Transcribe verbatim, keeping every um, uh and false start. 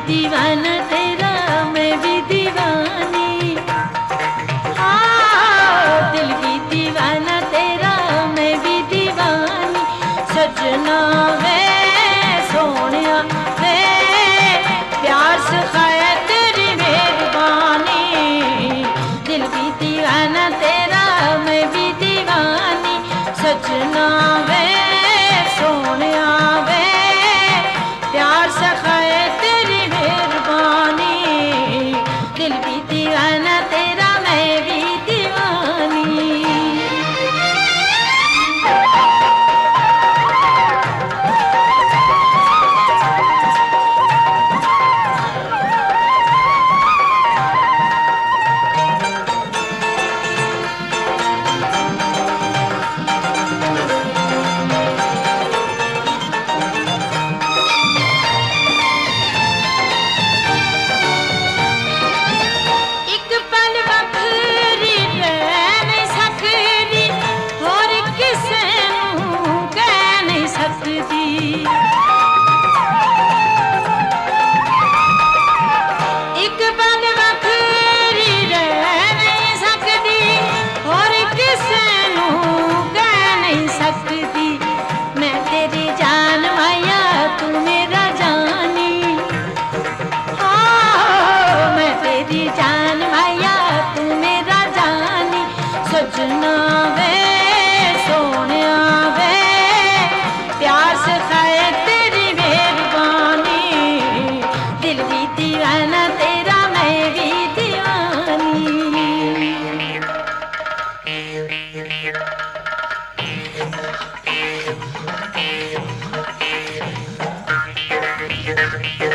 दीवाना तेरा मैं भी दीवानी, हाँ दिल भी दीवाना तेरा मैं भी दीवानी। सजना वे सोनिया वे प्यार सिखाया तेरी मेहरबानी, दिल भी दीवाना तेरा मैं भी दीवानी। सजना वे सोनिया वे प्यार सिखाया तेरी मेहरबानी, दिल भी दीवाना तेरा मैं भी दीवानी। सजना वे सोनिया वे प्यार सिखाए तेरी मेहरबानी, दिल भी दीवाना तेरा मैं भी दीवानी।